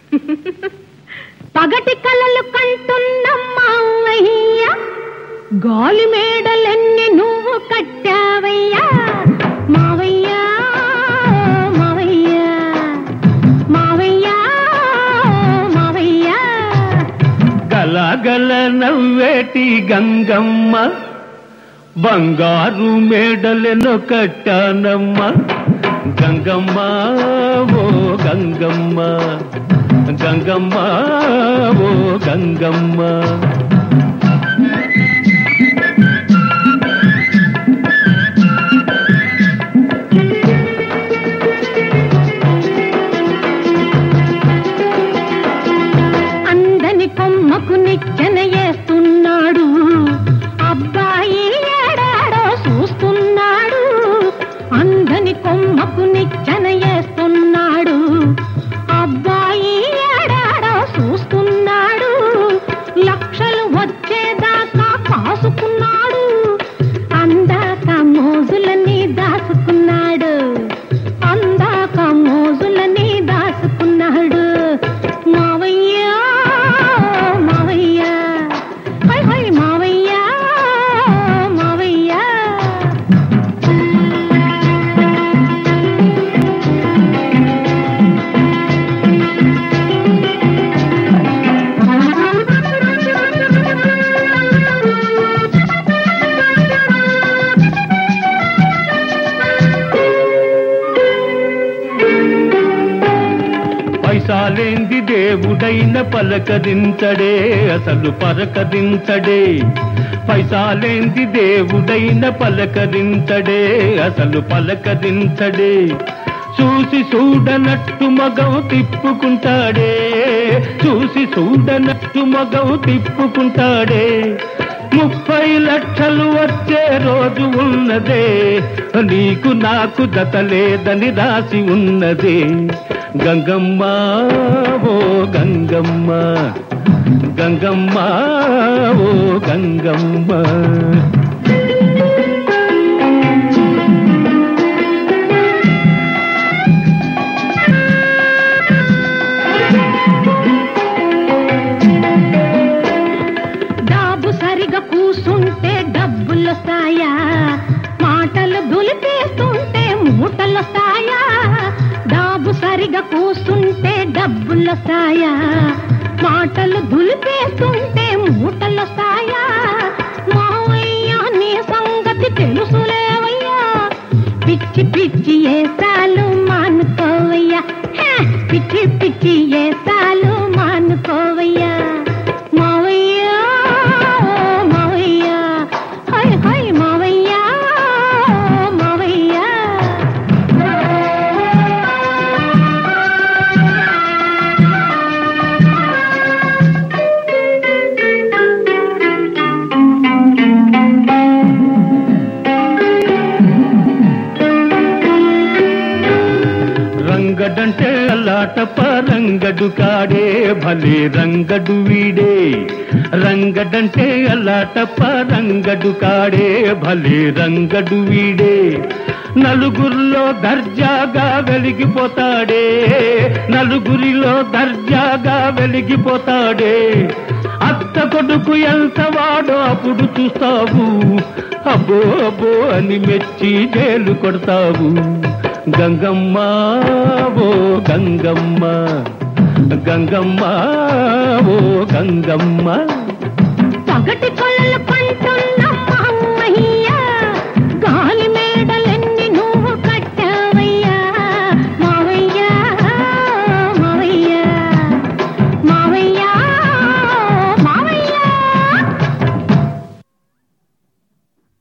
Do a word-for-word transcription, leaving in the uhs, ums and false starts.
పగటి కలలు కంటున్న మావయ్య, గాలి మేడలన్నీ నువ్వు కట్టావయ్యా. మావయ్య మావయ్య మావయ్య మావయ్య. గలగల నవ్వేటి గంగమ్మ, బంగారు మేడలను కట్టానమ్మ. గంగమ్మ ఓ గంగమ్మ, గంగమ్మ ఓ గంగమ్మ. అందని కొమ్మకు నిచ్చెన వేస్తున్నాడు అబ్బాయి, ఏడాడో చూస్తున్నాడు. అందని కొమ్మకు నిచ్చెన వేస్తున్నాడు అబ్బాయి, ఏడాడో చూస్తున్నాడు. లక్షలు వచ్చేదాకా కాసుకున్నాడు, అందాక మోజులని దాచుకున్నాడు, అందాక మోజులని దాచుకున్నాడు. మావయ్య మావయ్య హై హై మావయ్య మావయ్య. పైసాలేంది దేవుడైన పలకరించడే, అసలు పరకరించడే. పైసాలేంది దేవుడైన పలకరించడే, అసలు పలకరించడే. చూసి చూడనట్టు మగం తిప్పుకుంటాడే, చూసి చూడనట్టు మగం తిప్పుకుంటాడే. ముప్పై లక్షలు వచ్చే రోజు ఉన్నదే, నీకు నాకు జత లేదని రాసి ఉన్నదే. గంగమ్మ ఓ గంగమ్మ, గంగమ్మ ఓ గంగమ్మ. డాబు సరిగా కూసుంటే డబ్బులొస్తాయా, మాటలు దులిపేస్తుంటే మూటలొస్తాయా. డాబు సరిగా కూసుంటే డబ్బులొస్తాయా, మాటలు దులిపేస్తుంటే మూటలొస్తాయా. మావయ్య నీ సంగతి తెలుసులేవయ్యా, పిచ్చి పిచ్చి ఏసాలు మానుకోవయ్యా, పిచ్చి పిచ్చి ఏసాలు మానుకోవయ్యా. మావయ్య మావయ్య హై హై మావయ్య మావయ్య. రంగడంటే అల్లాటప రంగడు కాడే, భలే రంగడు వీడే. రంగడంటే అల్లాటప రంగడు కాడే, భలే రంగడు వీడే. నలుగురిలో దర్జాగా వెలిగిపోతాడే, నలుగురిలో దర్జాగా వెలిగిపోతాడే. అత్త కొడుకు ఎంత వాడో అప్పుడు చూస్తావు, అబ్బో అబ్బో అని మెచ్చి జైలు కొడతావు. గంగమ్మ ఓ గంగమ్మ, గంగమ్మ ఓ గంగమ్మ. పగటి